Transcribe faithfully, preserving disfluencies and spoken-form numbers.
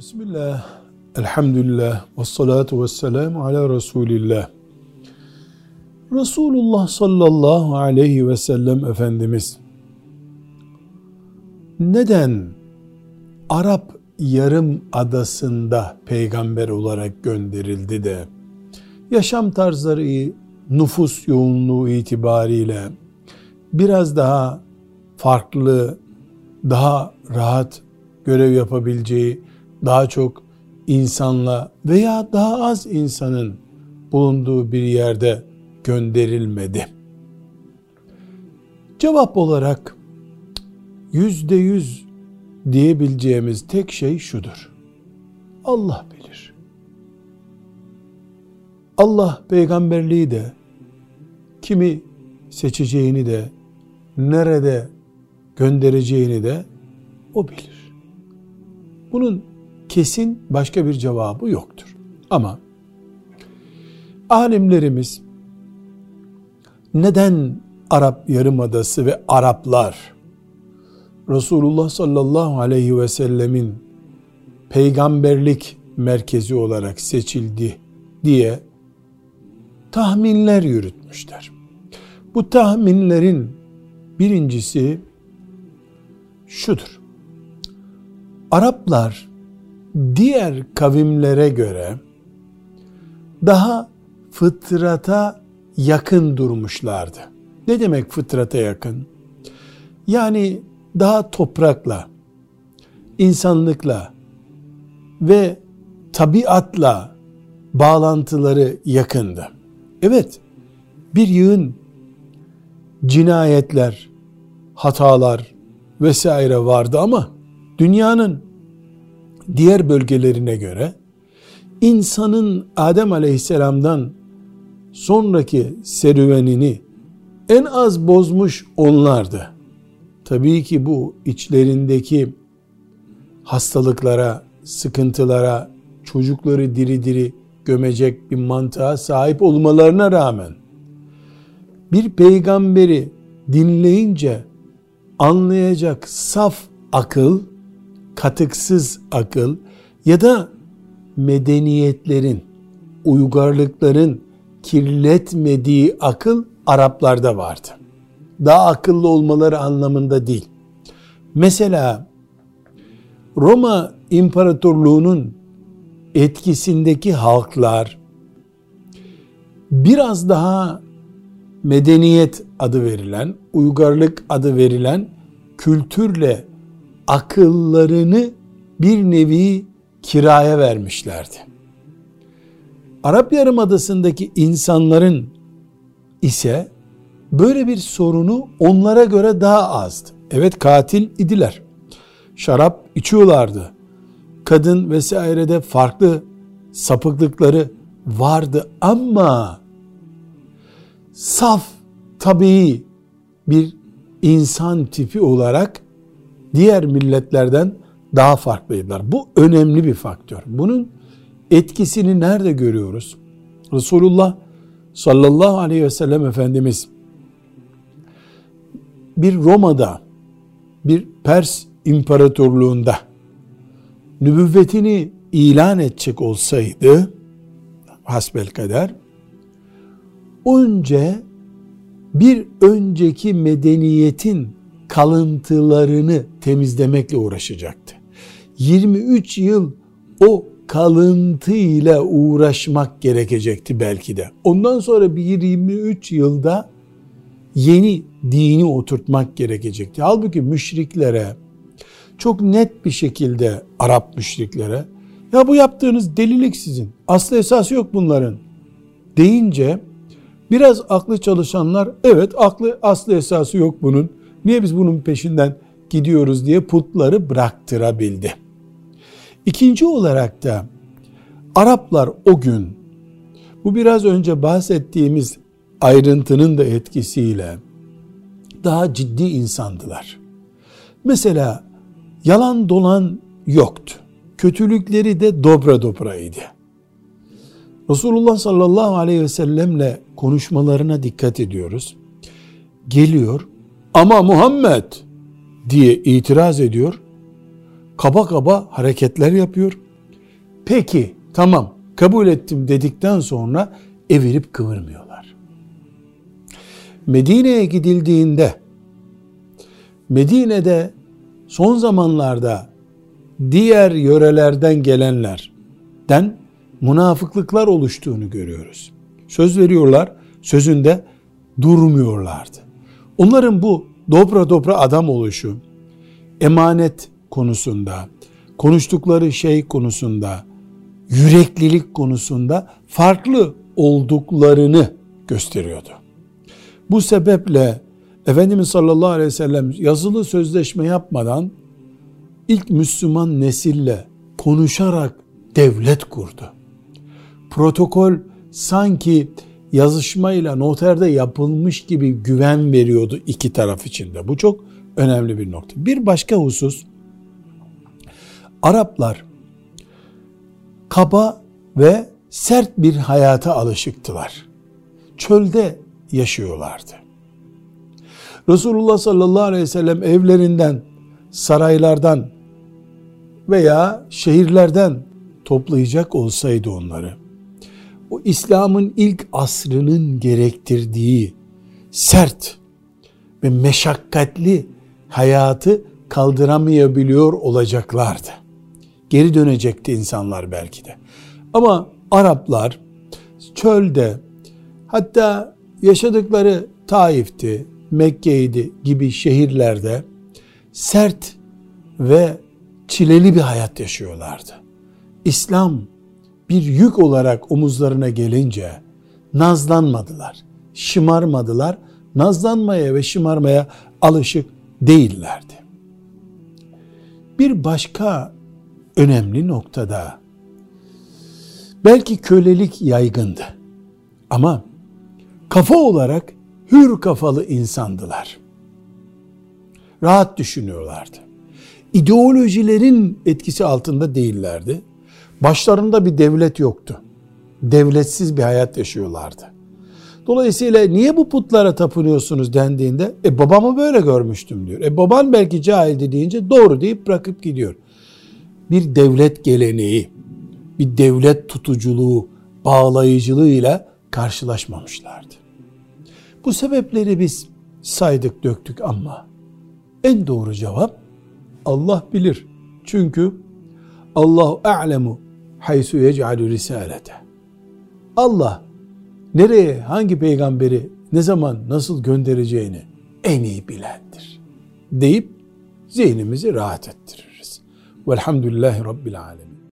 Bismillah, elhamdülillah, ve salatu ve selamu ala Resulillah. Resulullah sallallahu aleyhi ve sellem Efendimiz neden Arap Yarımadası'nda peygamber olarak gönderildi de yaşam tarzları, nüfus yoğunluğu itibariyle biraz daha farklı, daha rahat görev yapabileceği, daha çok insanla veya daha az insanın bulunduğu bir yerde gönderilmedi? Cevap olarak yüzde yüz diyebileceğimiz tek şey şudur: Allah bilir. Allah peygamberliği de, kimi seçeceğini de, nerede göndereceğini de O bilir. Bunun kesin başka bir cevabı yoktur. Ama alimlerimiz neden Arap Yarımadası ve Araplar Resulullah sallallahu aleyhi ve sellemin peygamberlik merkezi olarak seçildi diye tahminler yürütmüşler. Bu tahminlerin birincisi şudur: Araplar diğer kavimlere göre daha fıtrata yakın durmuşlardı. Ne demek fıtrata yakın? Yani daha toprakla, insanlıkla ve tabiatla bağlantıları yakındı. Evet, bir yığın cinayetler, hatalar vesaire vardı ama dünyanın diğer bölgelerine göre insanın Adem Aleyhisselam'dan sonraki serüvenini en az bozmuş onlardı. Tabii ki bu içlerindeki hastalıklara, sıkıntılara, çocukları diri diri gömecek bir mantığa sahip olmalarına rağmen bir peygamberi dinleyince anlayacak saf akıl, katıksız akıl ya da medeniyetlerin, uygarlıkların kirletmediği akıl Araplarda vardı. Daha akıllı olmaları anlamında değil. Mesela Roma İmparatorluğu'nun etkisindeki halklar biraz daha medeniyet adı verilen, uygarlık adı verilen kültürle akıllarını bir nevi kiraya vermişlerdi. Arap Yarımadası'ndaki insanların ise böyle bir sorunu onlara göre daha azdı. Evet, katil idiler. Şarap içiyorlardı. Kadın vesairede farklı sapıklıkları vardı ama saf, tabii bir insan tipi olarak diğer milletlerden daha farklıydılar. Bu önemli bir faktör. Bunun etkisini nerede görüyoruz? Resulullah sallallahu aleyhi ve sellem Efendimiz bir Roma'da, bir Pers İmparatorluğunda nübüvvetini ilan edecek olsaydı hasbelkader, önce bir önceki medeniyetin kalıntılarını temizlemekle uğraşacaktı. yirmi üç yıl o kalıntıyla uğraşmak gerekecekti belki de. Ondan sonra bir yirmi üç yılda yeni dini oturtmak gerekecekti. Halbuki müşriklere çok net bir şekilde, Arap müşriklere, ya bu yaptığınız delilik sizin, aslı esası yok bunların deyince biraz aklı çalışanlar, evet aklı aslı esası yok bunun, niye biz bunun peşinden gidiyoruz diye putları bıraktırabildi. İkinci olarak da Araplar o gün, bu biraz önce bahsettiğimiz ayrıntının da etkisiyle daha ciddi insandılar. Mesela yalan dolan yoktu. Kötülükleri de dobra dobraydı. Resulullah sallallahu aleyhi ve sellemle konuşmalarına dikkat ediyoruz. Geliyor ama Muhammed diye itiraz ediyor. Kaba kaba hareketler yapıyor. peki tamam kabul ettim dedikten sonra evirip kıvırmıyorlar. Medine'ye gidildiğinde, Medine'de son zamanlarda diğer yörelerden gelenlerden münafıklıklar oluştuğunu görüyoruz. Söz veriyorlar, sözünde durmuyorlardı. Onların bu dobra dobra adam oluşu, emanet konusunda, konuştukları şey konusunda, yüreklilik konusunda farklı olduklarını gösteriyordu. Bu sebeple Efendimiz sallallahu aleyhi ve sellem yazılı sözleşme yapmadan ilk Müslüman nesille konuşarak devlet kurdu. Protokol sanki yazışmayla noterde yapılmış gibi güven veriyordu iki taraf için de. Bu çok önemli bir nokta. Bir başka husus, Araplar kaba ve sert bir hayata alışıktılar. Çölde yaşıyorlardı. Resulullah sallallahu aleyhi ve sellem evlerinden, saraylardan veya şehirlerden toplayacak olsaydı onları, o İslam'ın ilk asrının gerektirdiği sert ve meşakkatli hayatı kaldıramayabiliyor olacaklardı. Geri dönecekti insanlar belki de. Ama Araplar çölde, hatta yaşadıkları Taif'ti, Mekke'ydi gibi şehirlerde sert ve çileli bir hayat yaşıyorlardı. İslam bir yük olarak omuzlarına gelince nazlanmadılar, şımarmadılar, nazlanmaya ve şımarmaya alışık değillerdi. Bir başka önemli noktada, belki kölelik yaygındı ama kafa olarak hür kafalı insandılar. Rahat düşünüyorlardı. İdeolojilerin etkisi altında değillerdi. Başlarında bir devlet yoktu. Devletsiz bir hayat yaşıyorlardı. Dolayısıyla niye bu putlara tapınıyorsunuz dendiğinde, e babamı böyle görmüştüm diyor. E baban belki cahildi deyince doğru deyip bırakıp gidiyor. Bir devlet geleneği, bir devlet tutuculuğu, bağlayıcılığıyla karşılaşmamışlardı. Bu sebepleri biz saydık döktük ama en doğru cevap Allah bilir. Çünkü Allahu a'lemu haysu yec'alu risalete. Allah nereye, hangi peygamberi, ne zaman, nasıl göndereceğini en iyi bilendir deyip zihnimizi rahat ettiririz. Velhamdülillahi Rabbil alemin.